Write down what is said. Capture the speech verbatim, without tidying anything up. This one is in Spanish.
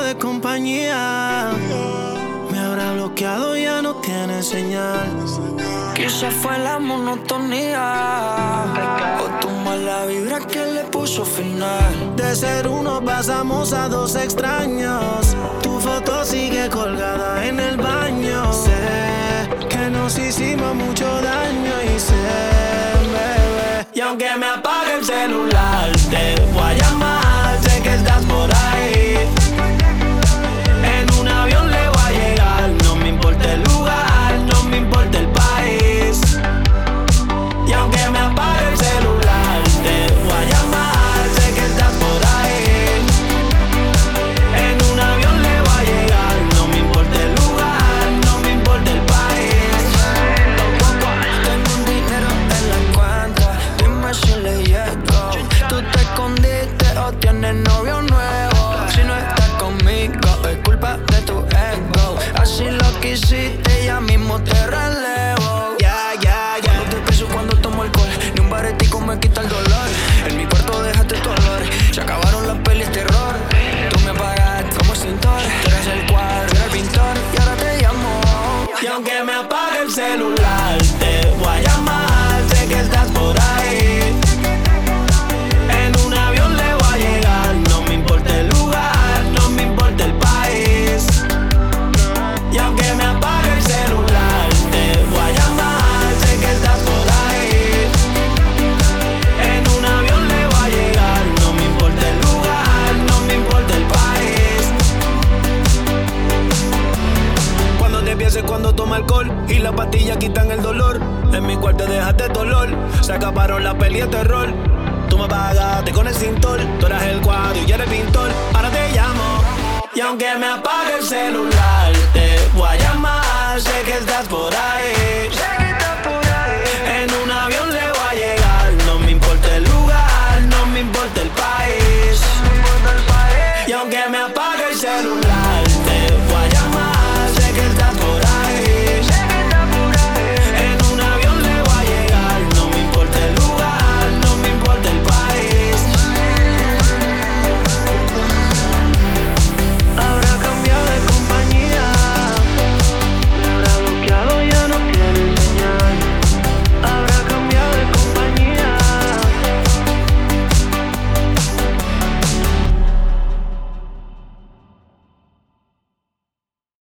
de compañía. Me habrá bloqueado, ya no tiene señal. Quizás fue la monotonía o tu mala vibra que le puso final. De ser uno pasamos a dos extraños. Tu foto sigue colgada en el baño. Sé que nos hicimos mucho daño y sé, bebé. Y aunque me apague el celular, te voy a llamar. Sé que estás por ahí. En un avión le voy a llegar. No me importa el lugar, no me importa el país. Y aunque me apague el celular, te voy a llamar. Sé que estás por ahí. En un avión le voy a llegar. No me importa el lugar, no me importa el país. Tengo un dinero en la cuenta, dime si le llego. Tú te escondiste o tienes novio nuevo. Si no estás conmigo es culpa de tu ego. Así lo quisiste, ya mismo te relevo. Ya, ya, ya. No te pienso cuando tomo alcohol, ni un baretico me quita el dolor. En mi cuarto dejaste tu olor, se acabaron las pelis terror. Tú me apagaste como extintor, tú eres el cuadro, era el pintor y ahora te llamo. Y aunque me apague el celular, te voy a llamar. Sé que estás por ahí. En un avión le voy a llegar. No me importa el lugar, no me importa el país. Y aunque me apague el celular, te voy a llamar. Sé que estás por ahí. En un avión le voy a llegar. No me importa el lugar, no me importa el país. Cuando te pienses cuando toma alcohol y las pastillas quitan el dolor. En mi cuarto dejaste dolor. Se acabaron las pelis de terror. Tú me apagaste con el cintor. Tú eras el cuadro y yo era el pintor. Ahora te llamo. Y aunque me apague el celular, te voy a llamar. Sé que estás por ahí.